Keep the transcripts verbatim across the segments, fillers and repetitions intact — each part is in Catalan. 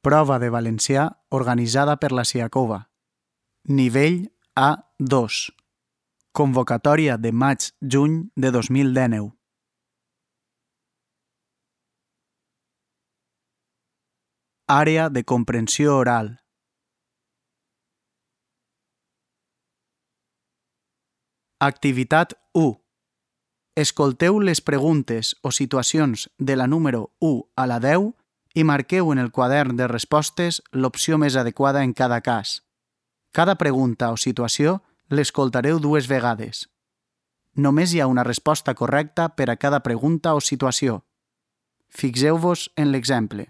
Prova de valencià organitzada per la Siacova. Nivell A dos. Convocatòria de maig-juny de dos mil dinou. Àrea de comprensió oral. Activitat u. Escolteu les preguntes o situacions de la número u a la deu i marqueu en el quadern de respostes l'opció més adequada en cada cas. Cada pregunta o situació l'escoltareu dues vegades. Només hi ha una resposta correcta per a cada pregunta o situació. Fixeu-vos en l'exemple.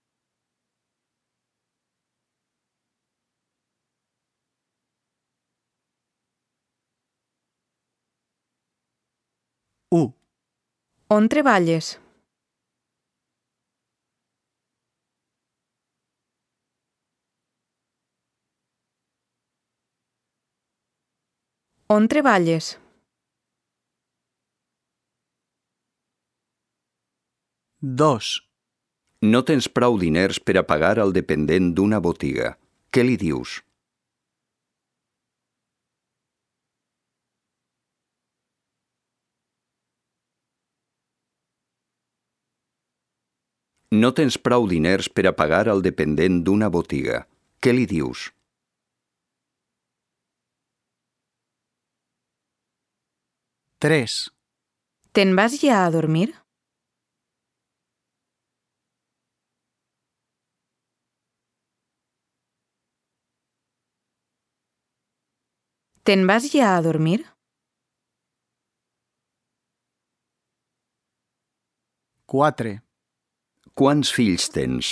u. On treballes? On treballes? dos. No tens prou diners per a pagar al dependent d'una botiga. Què li dius? No tens prou diners per a pagar al dependent d'una botiga. Què li dius? tres. Te'n vas ja a dormir? Te'n vas ja a dormir? quatre. Quants fills tens?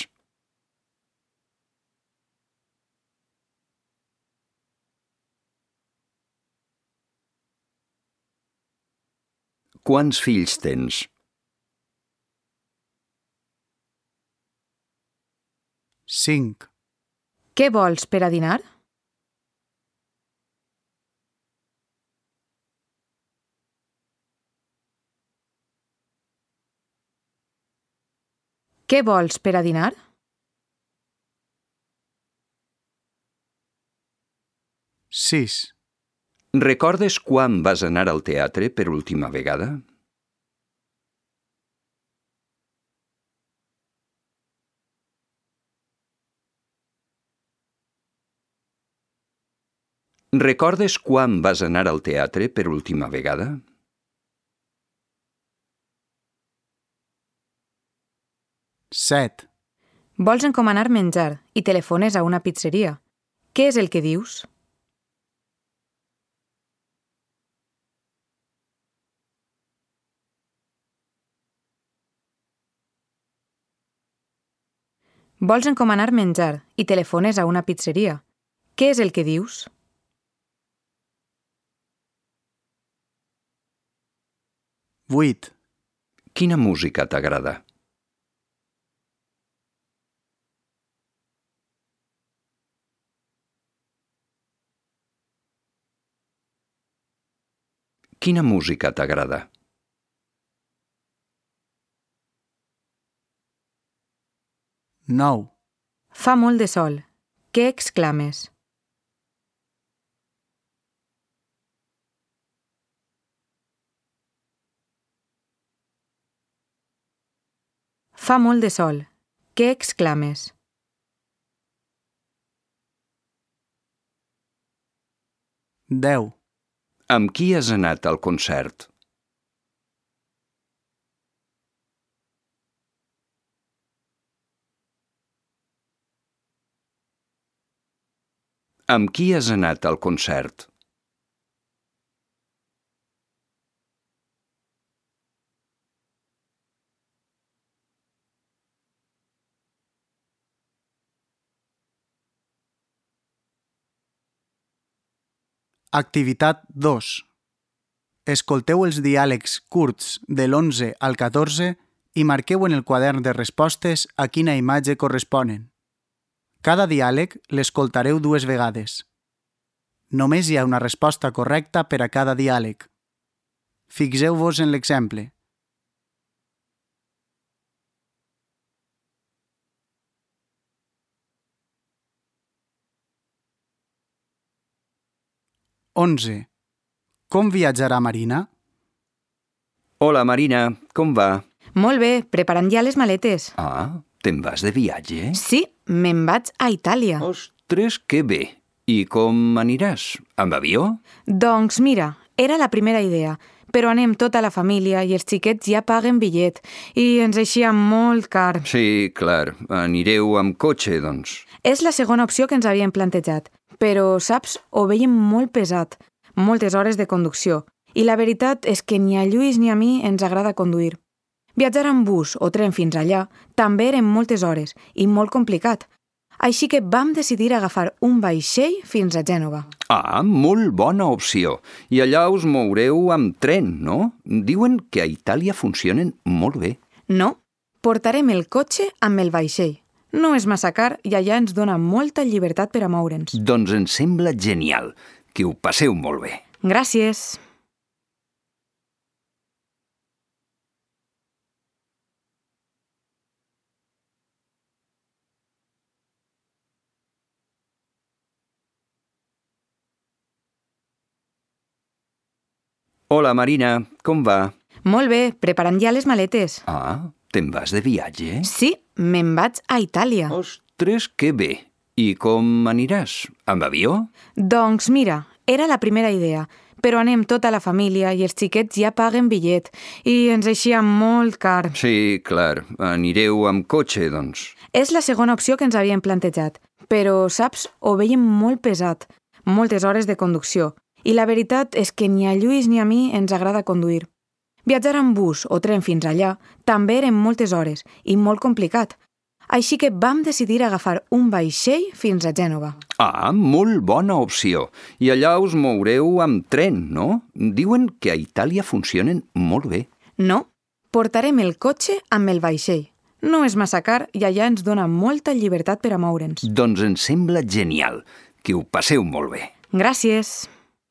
Quants fills tens? cinc. Què vols per a dinar? Què vols per a dinar? sis. Recordes quan vas anar al teatre per última vegada? Recordes quan vas anar al teatre per última vegada? set. Vols encomanar menjar i telefones a una pizzeria. Què és el que dius? Vols encomanar menjar i telefones a una pizzeria. Què és el que dius? vuit. Quina música t'agrada? Quina música t'agrada? nou. Fa molt de sol. Què exclames? Fa molt de sol. Què exclames? deu. Amb qui has anat al concert? Amb qui has anat al concert? Activitat dos. Escolteu els diàlegs curts de l'onze al catorze i marqueu en el quadern de respostes a quina imatge corresponen. Cada diàleg l'escoltareu dues vegades. Només hi ha una resposta correcta per a cada diàleg. Fixeu-vos en l'exemple. onze. Com viatjarà Marina? Hola, Marina, com va? Molt bé, preparant ja les maletes. Ah, te'n vas de viatge? Sí, me'n vaig a Itàlia. Ostres, que bé. I com aniràs? Amb avió? Doncs mira, era la primera idea, però anem tota la família i els xiquets ja paguen bitllet i ens eixia molt car. Sí, clar. Anireu amb cotxe, doncs. És la segona opció que ens havíem plantejat, però, saps, ho veiem molt pesat, moltes hores de conducció, i la veritat és que ni a Lluís ni a mi ens agrada conduir. Viatjar amb bus o tren fins allà també eren moltes hores i molt complicat, així que vam decidir agafar un vaixell fins a Gènova. Ah, molt bona opció. I allà us moureu amb tren, no? Diuen que a Itàlia funcionen molt bé. No, portarem el cotxe amb el vaixell. No és massa car i allà ens dona molta llibertat per a moure'ns. Doncs em sembla genial. Que ho passeu molt bé. Gràcies. Hola, Marina, com va? Molt bé, preparant ja les maletes. Ah, te'n vas de viatge? Sí, me'n vaig a Itàlia. Ostres, que bé. I com aniràs? Amb avió? Doncs mira, era la primera idea, però anem tota la família i els xiquets ja paguen bitllet i ens eixia molt car. Sí, clar. Anireu amb cotxe, doncs. És la segona opció que ens havíem plantejat, però, saps, ho veiem molt pesat, moltes hores de conducció, i la veritat és que ni a Lluís ni a mi ens agrada conduir. Viatjar amb bus o tren fins allà també eren moltes hores i molt complicat, així que vam decidir agafar un vaixell fins a Gènova. Ah, molt bona opció. I allà us moureu amb tren, no? Diuen que a Itàlia funcionen molt bé. No, portarem el cotxe amb el vaixell. No és massa car i allà ens dona molta llibertat per a moure'ns. Doncs em sembla genial. Que ho passeu molt bé. Gràcies.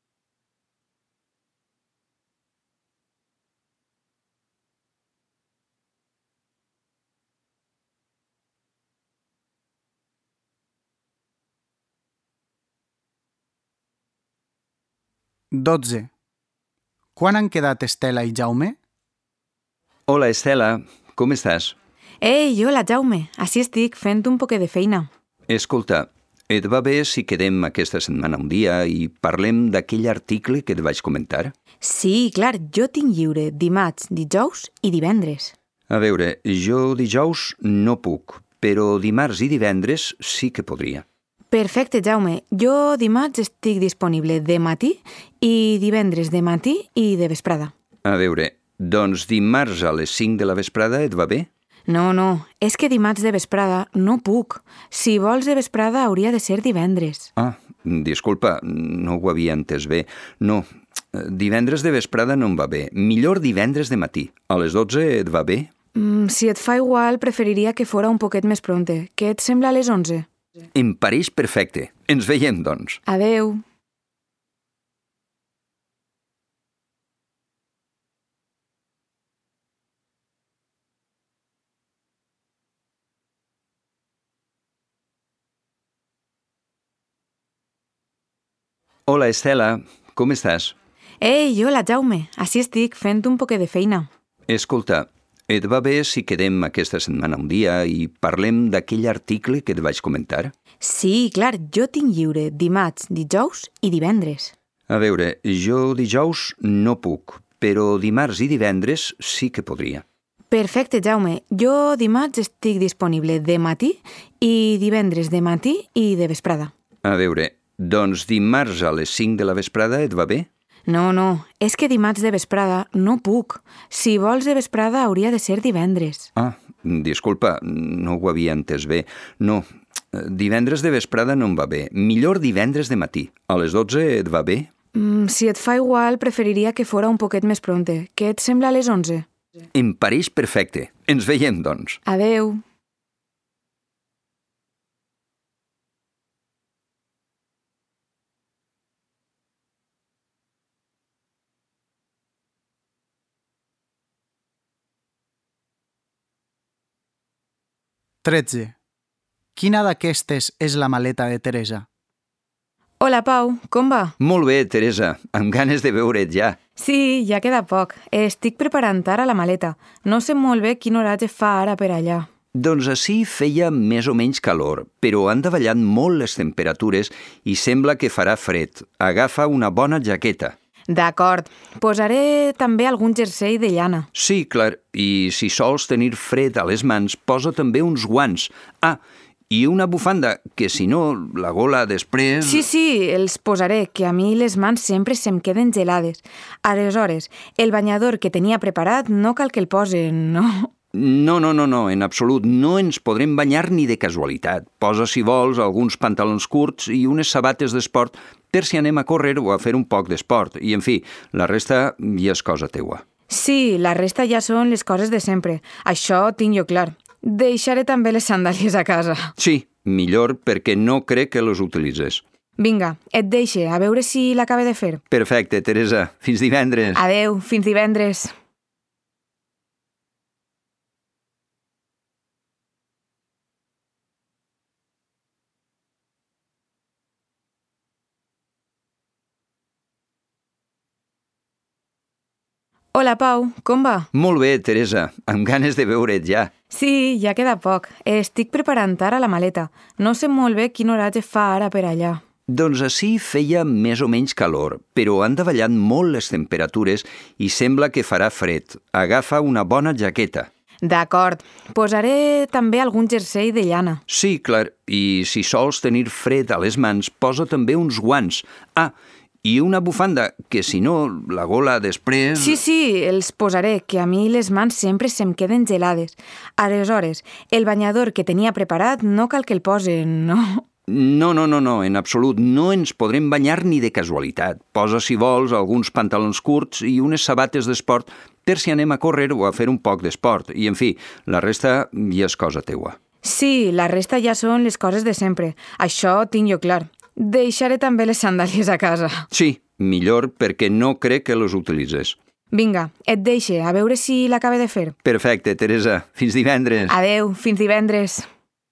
dotze. Quan han quedat Estela i Jaume? Hola, Estela. Com estàs? Ei, hola, Jaume. Així estic, fent un poquet de feina. Escolta, et va bé si quedem aquesta setmana un dia i parlem d'aquell article que et vaig comentar? Sí, clar, jo tinc lliure dimarts, dijous i divendres. A veure, jo dijous no puc, però dimarts i divendres sí que podria. Perfecte, Jaume. Jo dimarts estic disponible de matí i divendres de matí i de vesprada. A veure, doncs dimarts a les cinc de la vesprada et va bé? No, no, és que dimarts de vesprada no puc. Si vols de vesprada hauria de ser divendres. Ah, disculpa, no ho havia entès bé. No, divendres de vesprada no em va bé. Millor divendres de matí. A les dotze et va bé? Mm, si et fa igual, preferiria que fora un poquet més pronte. Què et sembla a les onze? Em pareix perfecte. Ens veiem, doncs. Adeu. Hola, Estela. Com estàs? Ei, hola, Jaume. Així estic, fent un poquet de feina. Escolta, et va bé si quedem aquesta setmana un dia i parlem d'aquell article que et vaig comentar? Sí, clar, jo tinc lliure dimarts, dijous i divendres. A veure, jo dijous no puc, però dimarts i divendres sí que podria. Perfecte, Jaume. Jo dimarts estic disponible de matí i divendres de matí i de vesprada. A veure, doncs dimarts a les cinc de la vesprada et va bé? No, no, és que dimarts de vesprada no puc. Si vols de vesprada hauria de ser divendres. Ah, disculpa, no ho havia entès bé. No, divendres de vesprada no em va bé. Millor divendres de matí. A les dotze et va bé? Mm, si et fa igual, preferiria que fora un poquet més pronte. Què et sembla a les onze? Em pareix perfecte. Ens veiem, doncs. Adeu. tretze. Quina d'aquestes és la maleta de Teresa? Hola, Pau, com va? Molt bé, Teresa, amb ganes de veure't ja. Sí, ja queda poc. Estic preparant ara la maleta. No sé molt bé quin horatge fa ara per allà. Doncs ací feia més o menys calor, però han davallat molt les temperatures i sembla que farà fred. Agafa una bona jaqueta. D'acord. Posaré també algun jersei de llana. Sí, clar, i si sols tenir fred a les mans, posa també uns guants. Ah, i una bufanda, que si no, la gola després... Sí, sí, els posaré, que a mi les mans sempre se'm queden gelades. Aleshores, el banyador que tenia preparat no cal que el posi, no? No, no, no, no, en absolut. No ens podrem banyar ni de casualitat. Posa, si vols, alguns pantalons curts i unes sabates d'esport per si anem a córrer o a fer un poc d'esport. I, en fi, la resta ja és cosa teua. Sí, la resta ja són les coses de sempre. Això ho tinc jo clar. Deixaré també les sandàlies a casa. Sí, millor perquè no crec que les utilitzes. Vinga, et deixe, a veure si l'acabe de fer. Perfecte, Teresa. Fins divendres. Adeu, fins divendres. Hola, Pau, com va? Molt bé, Teresa, amb ganes de veure't ja. Sí, ja queda poc. Estic preparant ara la maleta. No sé molt bé quin horatge fa ara per allà. Doncs ací feia més o menys calor, però han davallat molt les temperatures i sembla que farà fred. Agafa una bona jaqueta. D'acord. Posaré també algun jersei de llana. Sí, clar, i si sols tenir fred a les mans, posa també uns guants. Ah, i una bufanda, que si no, la gola després... Sí, sí, els posaré, que a mi les mans sempre se'm queden gelades. Aleshores, el banyador que tenia preparat no cal que el posi, no? No, no, no, no, en absolut. No ens podrem banyar ni de casualitat. Posa, si vols, alguns pantalons curts i unes sabates d'esport per si anem a córrer o a fer un poc d'esport. I, en fi, la resta ja és cosa teua. Sí, la resta ja són les coses de sempre. Això ho tinc jo clar. Deixaré també les sandàlies a casa. Sí, millor perquè no crec que les utilitzes. Vinga, et deixe, a veure si l'acabe de fer. Perfecte, Teresa. Fins divendres. Adeu, fins divendres.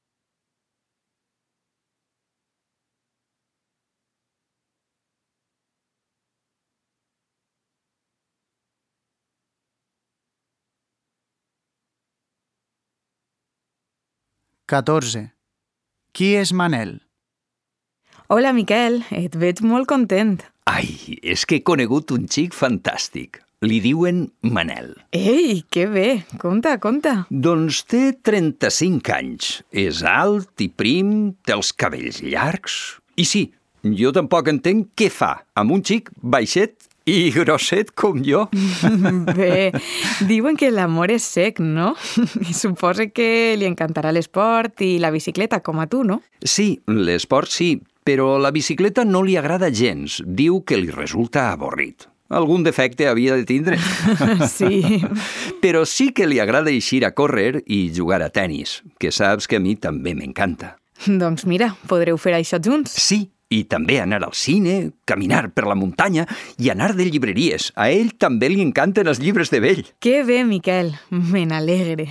catorze. Qui és Manel? Hola, Miquel, et veig molt content. Ai, és que he conegut un xic fantàstic. Li diuen Manel. Ei, que bé, conta, conta. Doncs té trenta-cinc anys. És alt i prim, té els cabells llargs. I sí, jo tampoc entenc què fa amb un xic baixet i grosset com jo. Bé, diuen que l'amor és sec, no? I suposa que li encantarà l'esport i la bicicleta, com a tu, no? Sí, l'esport sí, però la bicicleta no li agrada gens. Diu que li resulta avorrit. Algun defecte havia de tindre. Sí. Però sí que li agrada eixir a córrer i jugar a tennis, que saps que a mi també m'encanta. Doncs mira, podreu fer això junts. Sí, i també anar al cine, caminar per la muntanya i anar de llibreries. A ell també li encanten els llibres de vell. Que bé, Miquel, me n'alegre.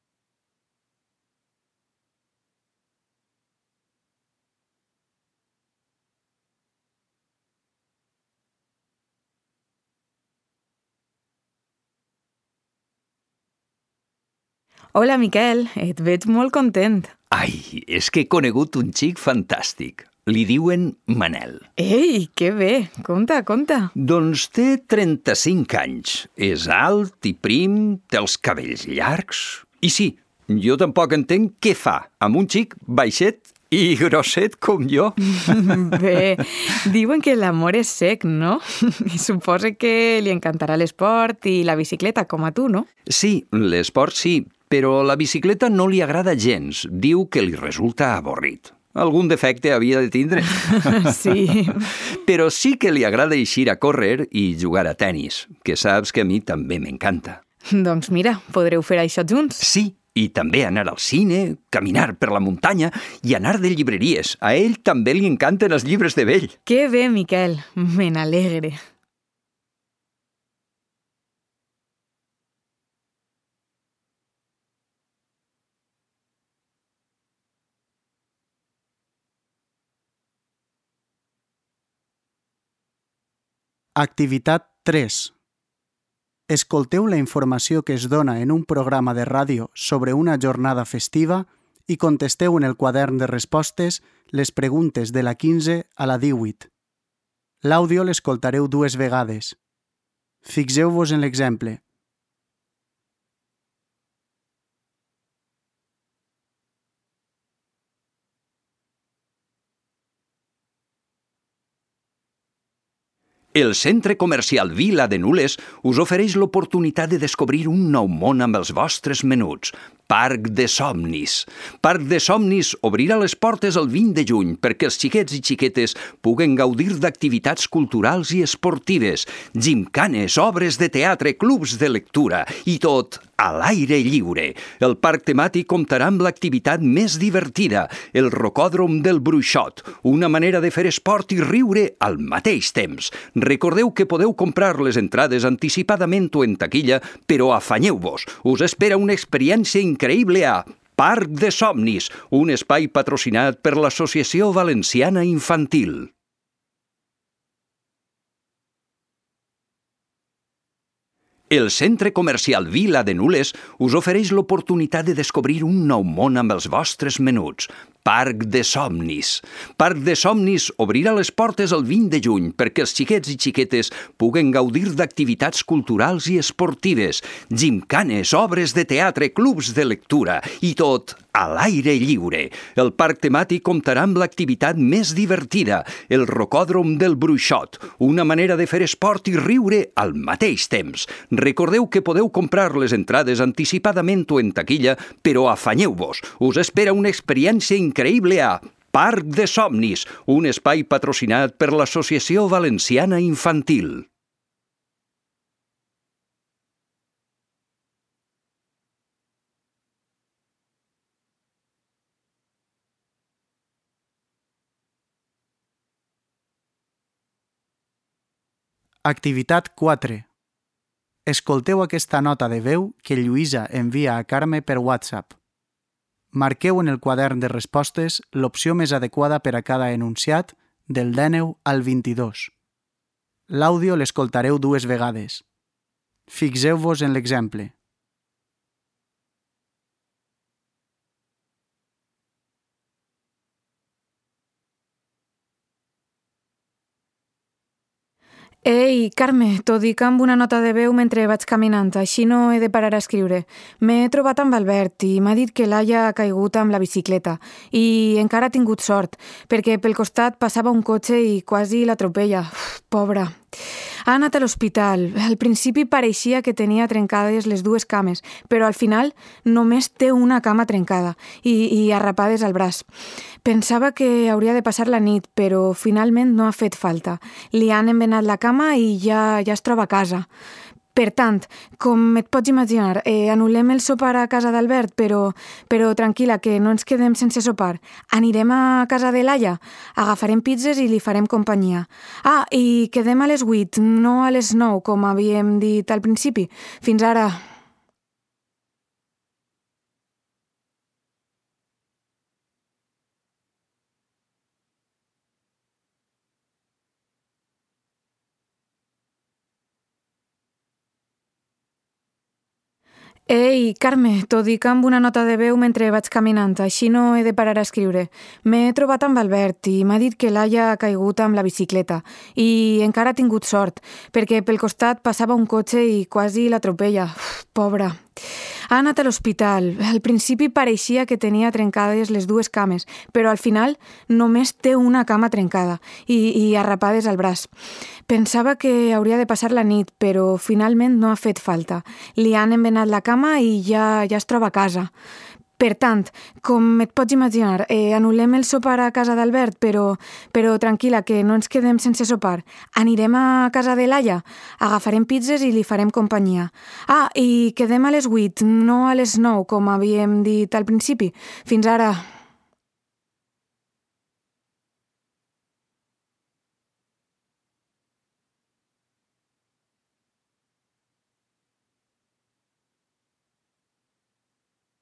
Hola, Miquel, et veig molt content. Ai, és que he conegut un xic fantàstic. Li diuen Manel. Ei, que bé, conta, conta. Doncs té trenta-cinc anys. És alt i prim, té els cabells llargs. I sí, jo tampoc entenc què fa amb un xic baixet i grosset com jo. Bé, diuen que l'amor és sec, no? I suposa que li encantarà l'esport i la bicicleta, com a tu, no? Sí, l'esport sí, però la bicicleta no li agrada gens. Diu que li resulta avorrit. Algun defecte havia de tindre. Sí. Però sí que li agrada eixir a córrer i jugar a tennis, que saps que a mi també m'encanta. Doncs mira, podreu fer això junts. Sí, i també anar al cine, caminar per la muntanya i anar de llibreries. A ell també li encanten els llibres de vell. Que bé, Miquel, me n'alegre. Activitat tres. Escolteu la informació que es dona en un programa de ràdio sobre una jornada festiva i contesteu en el quadern de respostes les preguntes de la quinze a la divuit. L'àudio l'escoltareu dues vegades. Fixeu-vos en l'exemple. El Centre Comercial Vila de Nules us ofereix l'oportunitat de descobrir un nou món amb els vostres menuts. Parc de Somnis. Parc de Somnis obrirà les portes el vint de juny perquè els xiquets i xiquetes puguen gaudir d'activitats culturals i esportives, gimcanes, obres de teatre, clubs de lectura i tot a l'aire lliure. El parc temàtic comptarà amb l'activitat més divertida, el rocòdrom del Bruixot, una manera de fer esport i riure al mateix temps. Recordeu que podeu comprar les entrades anticipadament o en taquilla, però afanyeu-vos. Us espera una experiència increïble a Parc de Somnis, un espai patrocinat per l'Associació Valenciana Infantil. El Centre Comercial Vila de Nules us ofereix l'oportunitat de descobrir un nou món amb els vostres menuts. Parc de Somnis. Parc de Somnis obrirà les portes el vint de juny perquè els xiquets i xiquetes puguen gaudir d'activitats culturals i esportives, gimcanes, obres de teatre, clubs de lectura i tot a l'aire lliure. El parc temàtic comptarà amb l'activitat més divertida, el rocòdrom del Bruixot, una manera de fer esport i riure al mateix temps. Recordeu que podeu comprar les entrades anticipadament o en taquilla, però afanyeu-vos. Us espera una experiència increïble a Parc de Somnis, un espai patrocinat per l'Associació Valenciana Infantil. Activitat quatre. Escolteu aquesta nota de veu que Lluïsa envia a Carme per WhatsApp. Marqueu en el quadern de respostes l'opció més adequada per a cada enunciat del dènou al vint-i-dos. L'àudio l'escoltareu dues vegades. Fixeu-vos en l'exemple. Ei, Carme, t'ho dic amb una nota de veu mentre vaig caminant, així no he de parar a escriure. M'he trobat amb Albert i m'ha dit que l'Aia ha caigut amb la bicicleta i encara ha tingut sort, perquè pel costat passava un cotxe i quasi l'atropella. Uf, pobra. Ha anat a l'hospital. Al principi pareixia que tenia trencades les dues cames, però al final només té una cama trencada i, i arrapades al braç. Pensava que hauria de passar la nit, però finalment no ha fet falta. Li han envenat la cama i ja, ja es troba a casa. Per tant, com et pots imaginar, eh, anul·lem el sopar a casa d'Albert, però, però tranquil·la, que no ens quedem sense sopar. Anirem a casa de l'Aia, agafarem pizzas i li farem companyia. Ah, i quedem a les vuit, no a les nou, com havíem dit al principi. Fins ara... Ei, Carme, t'ho dic amb una nota de veu mentre vaig caminant, així no he de parar a escriure. M'he trobat amb Albert i m'ha dit que l'Aia ha caigut amb la bicicleta i encara ha tingut sort, perquè pel costat passava un cotxe i quasi l'atropella. Uf, pobra. Ha anat a l'hospital. Al principi pareixia que tenia trencades les dues cames, però al final només té una cama trencada i, i arrapades al braç. Pensava que hauria de passar la nit, però finalment no ha fet falta. Li han envenat la cama i ja, ja es troba a casa. Per tant, com et pots imaginar, eh, anul·lem el sopar a casa d'Albert, però, però tranquil·la, que no ens quedem sense sopar. Anirem a casa de l'Aia, agafarem pizzas i li farem companyia. Ah, i quedem a les vuit, no a les nou, com havíem dit al principi. Fins ara...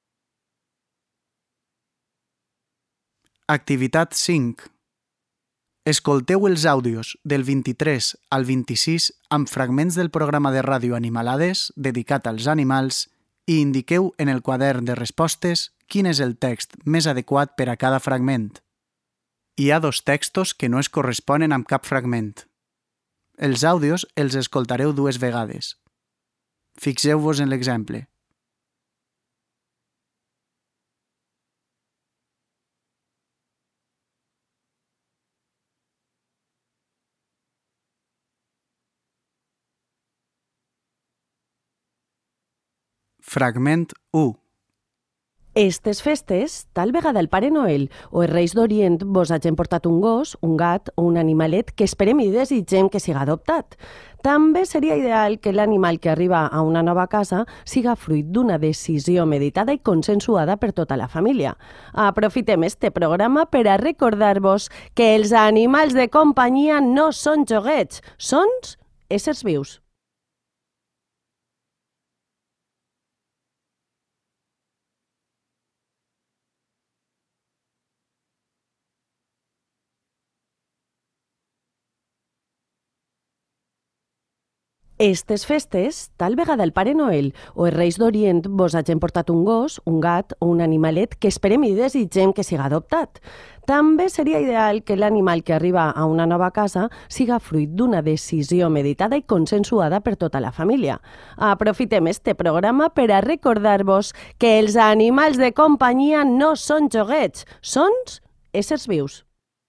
Activitat cinc. Escolteu els àudios del vint-i-tres al vint-i-sis amb fragments del programa de ràdio Animalades dedicat als animals i indiqueu en el quadern de respostes quin és el text més adequat per a cada fragment. Hi ha dos textos que no es corresponen amb cap fragment. Els àudios els escoltareu dues vegades. Fixeu-vos en l'exemple. Fragment u. Estes festes, tal vegada el Pare Noel o els Reis d'Orient vos hagin portat un gos, un gat o un animalet que esperem i desitgem que siga adoptat. També seria ideal que l'animal que arriba a una nova casa siga fruit d'una decisió meditada i consensuada per tota la família. Aprofitem este programa per a recordar-vos que els animals de companyia no són joguets, són éssers vius. Estes festes, tal vegada el Pare Noel o els Reis d'Orient vos hagin portat un gos, un gat o un animalet que esperem i desitgem que siga adoptat. També seria ideal que l'animal que arriba a una nova casa siga fruit d'una decisió meditada i consensuada per tota la família. Aprofitem este programa per a recordar-vos que els animals de companyia no són joguets, són éssers vius.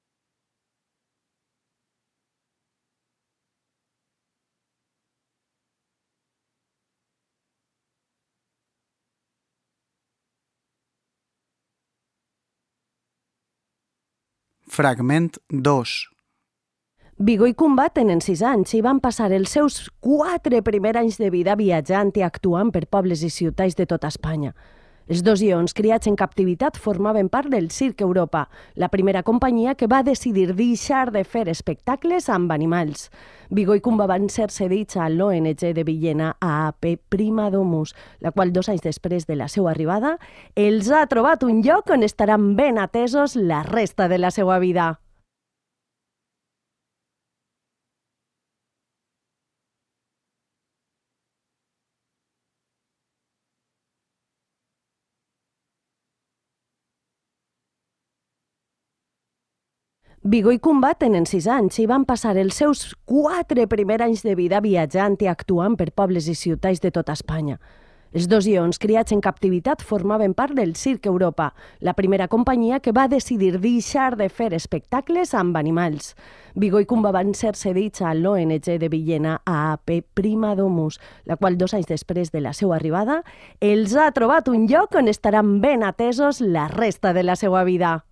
Fragment dos. Vigo i Cumba tenen sis anys i van passar els seus quatre primers anys de vida viatjant i actuant per pobles i ciutats de tota Espanya. Els dos lleons criats en captivitat formaven part del Circ Europa, la primera companyia que va decidir deixar de fer espectacles amb animals. Vigo i Cumba van ser cedits a l'O N G de Villena A A P Prima Domus, la qual dos anys després de la seva arribada els ha trobat un lloc on estaran ben atesos la resta de la seva vida. Vigo i Cumba tenen sis anys i van passar els seus quatre primers anys de vida viatjant i actuant per pobles i ciutats de tota Espanya. Els dos lleons criats en captivitat formaven part del Circ Europa, la primera companyia que va decidir deixar de fer espectacles amb animals. Vigo i Cumba van ser cedits a l'O N G de Villena A A P Prima Domus, la qual dos anys després de la seva arribada els ha trobat un lloc on estaran ben atesos la resta de la seva vida.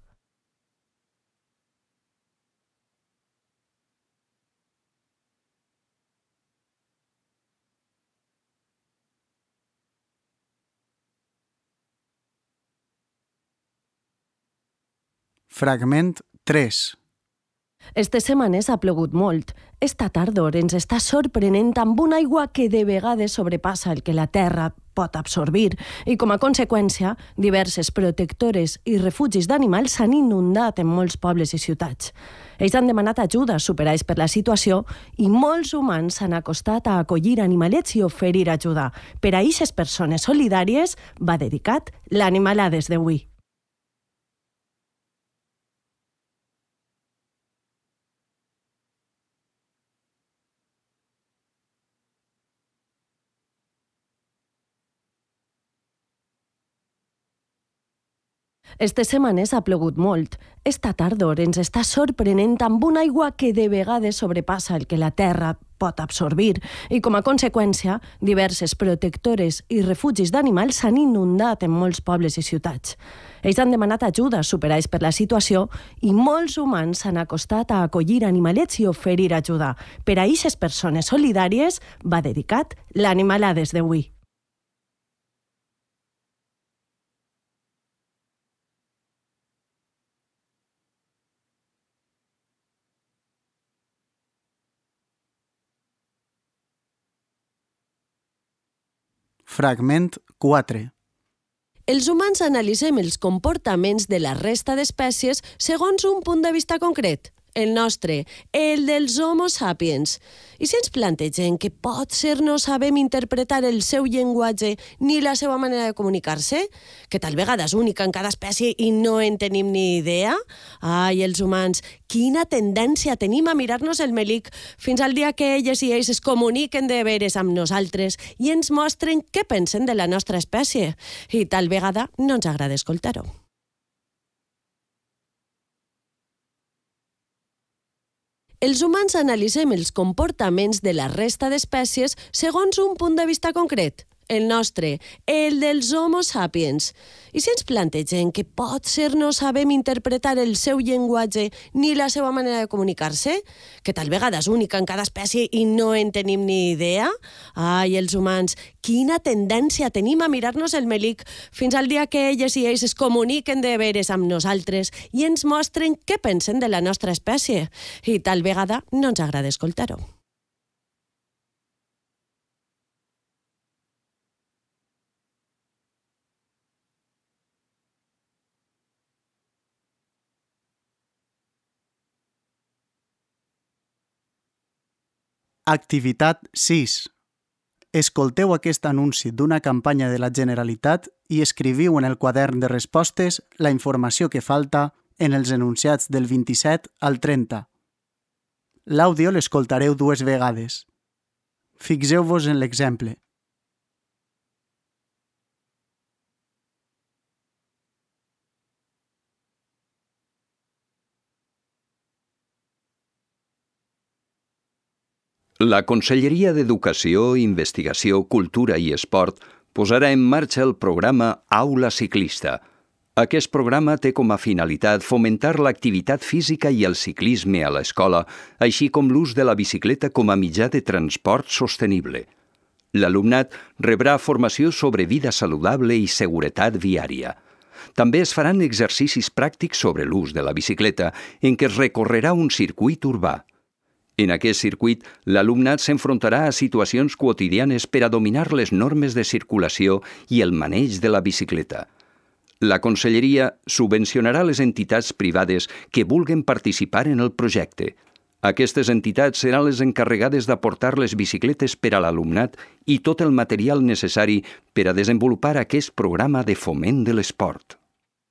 Fragment tres. Estes setmanes ha plogut molt. Esta tardor ens està sorprenent amb una aigua que de vegades sobrepassa el que la terra pot absorbir i, com a conseqüència, diverses protectores i refugis d'animals s'han inundat en molts pobles i ciutats. Ells han demanat ajuda superats per la situació i molts humans s'han acostat a acollir animalets i oferir ajuda. Per a aquestes persones solidàries va dedicat l'Animalades d'avui. Estes setmanes ha plogut molt. Esta tardor ens està sorprenent amb una aigua que de vegades sobrepassa el que la terra pot absorbir i, com a conseqüència, diverses protectores i refugis d'animals s'han inundat en molts pobles i ciutats. Ells han demanat ajuda superats per la situació i molts humans s'han acostat a acollir animalets i oferir ajuda. Per a aquestes persones solidàries va dedicat l'Animalades d'avui. Fragment quatre. Els humans analitzem els comportaments de la resta d'espècies segons un punt de vista concret, el nostre, el dels Homo sapiens. I si ens plantegem que potser no sabem interpretar el seu llenguatge ni la seva manera de comunicar-se, que tal vegada és única en cada espècie i no en tenim ni idea? Ai, els humans, quina tendència tenim a mirar-nos el melic fins al dia que elles i ells es comuniquen de veres amb nosaltres i ens mostren què pensen de la nostra espècie. I tal vegada no ens agrada escoltar-ho. Els humans analitzem els comportaments de la resta d'espècies segons un punt de vista concret, el nostre, el dels Homo sapiens. I si ens plantegem que potser no sabem interpretar el seu llenguatge ni la seva manera de comunicar-se, que tal vegada és única en cada espècie i no en tenim ni idea? Ai, els humans, quina tendència tenim a mirar-nos el melic fins al dia que elles i ells es comuniquen de veres amb nosaltres i ens mostren què pensen de la nostra espècie. I tal vegada no ens agrada escoltar-ho. Activitat sis. Escolteu aquest anunci d'una campanya de la Generalitat i escriviu en el quadern de respostes la informació que falta en els enunciats del vint-i-set al trenta. L'àudio l'escoltareu dues vegades. Fixeu-vos en l'exemple. La Conselleria d'Educació, Investigació, Cultura i Esport posarà en marxa el programa Aula Ciclista. Aquest programa té com a finalitat fomentar l'activitat física i el ciclisme a l'escola, així com l'ús de la bicicleta com a mitjà de transport sostenible. L'alumnat rebrà formació sobre vida saludable i seguretat viària. També es faran exercicis pràctics sobre l'ús de la bicicleta, en què es recorrerà un circuit urbà. En aquest circuit, l'alumnat s'enfrontarà a situacions quotidianes per a dominar les normes de circulació i el maneig de la bicicleta. La Conselleria subvencionarà les entitats privades que vulguin participar en el projecte. Aquestes entitats seran les encarregades d'aportar les bicicletes per a l'alumnat i tot el material necessari per a desenvolupar aquest programa de foment de l'esport.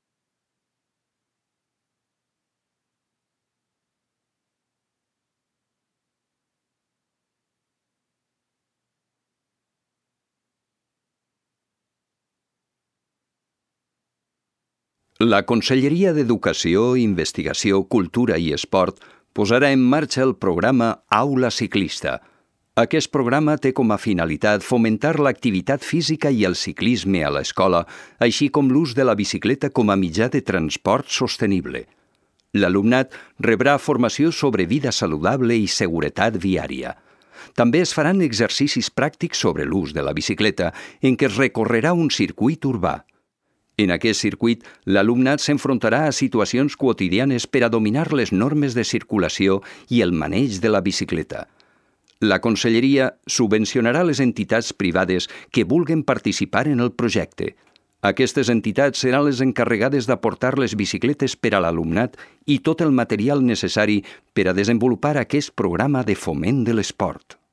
La Conselleria d'Educació, Investigació, Cultura i Esport posarà en marxa el programa Aula Ciclista. Aquest programa té com a finalitat fomentar l'activitat física i el ciclisme a l'escola, així com l'ús de la bicicleta com a mitjà de transport sostenible. L'alumnat rebrà formació sobre vida saludable i seguretat viària. També es faran exercicis pràctics sobre l'ús de la bicicleta, en què es recorrerà un circuit urbà. En aquest circuit, l'alumnat s'enfrontarà a situacions quotidianes per a dominar les normes de circulació i el maneig de la bicicleta. La Conselleria subvencionarà les entitats privades que vulguin participar en el projecte. Aquestes entitats seran les encarregades d'aportar les bicicletes per a l'alumnat i tot el material necessari per a desenvolupar aquest programa de foment de l'esport.